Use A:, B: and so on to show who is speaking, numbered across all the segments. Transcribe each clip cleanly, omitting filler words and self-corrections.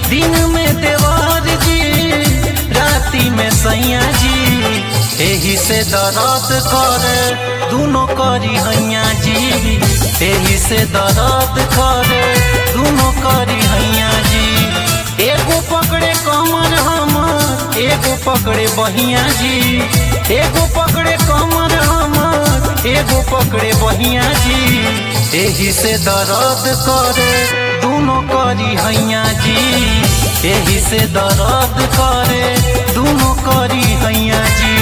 A: दिन में देवर जी राती में सैया जी, एही से दर्द करे दोनों करी हैया जी, एही से दर्द करे दोनों करी हैया जी। एगो पकड़े कमर हमर एगो पकड़े बहिया जी, एगो पकड़े कमर हमर एगो पकड़े बहिया जी, एही से दर्द करे दोनों करी हैया जी, एही से दर्द करे दोनों करी हैया जी।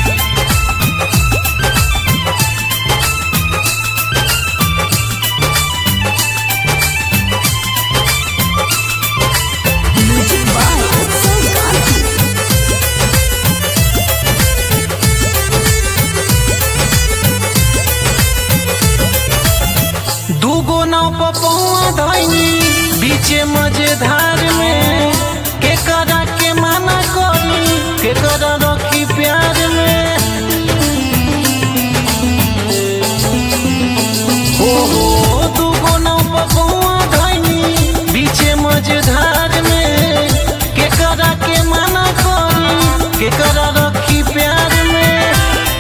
A: दूगो नाव पपौआ धैनी बीचे मजेधार में, के करा के माना करी के करा रखी प्यार में। हो दूगो नाव पपौआ धैनी बीचे मजेधार में, के करा के माना करी के करा रखी प्यार में।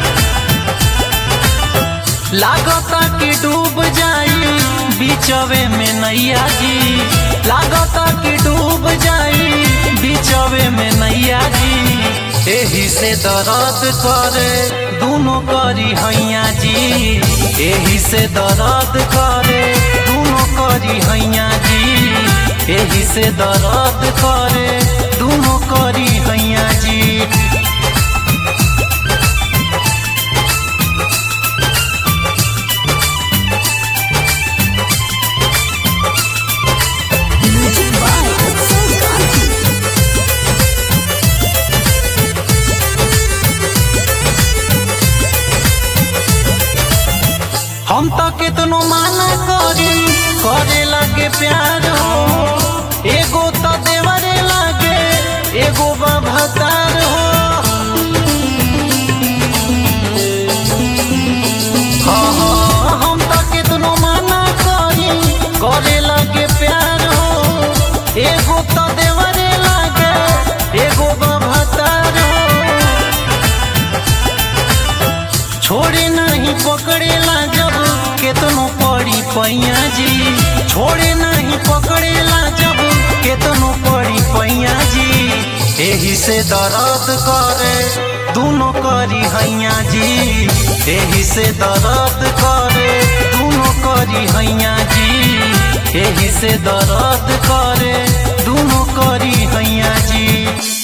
A: लागता कि डूब जाई बीचवे में नैया जी, लागता कि डूब जाई बीचवे में नैया जी, एही से दर्द करे दोनों करी हैया जी, एही से दर्द करे दोनों करी हैया जी, एही से दर्द करे दोनों करी हैया जी। हम तो कितनो माना करी करे लगे प्यार हो, एगो तो देवरे लगे एगो बभतार हो। हाँ हम तो कितनो माना करी करे लगे प्यार हो, एगो तो देवरे लगे एगो बभतार हो। छोड़े नहीं पकड़ेला जब केतनो पड़ी पैया जी, छोड़े नहीं पकड़ेला जब केतनो पड़ी पैया जी, एही से दर्द करे दोनों करी हैया जी, एही से दर्द करे दोनों करी हैया जी, एही से दर्द करे दोनों करी हैया जी।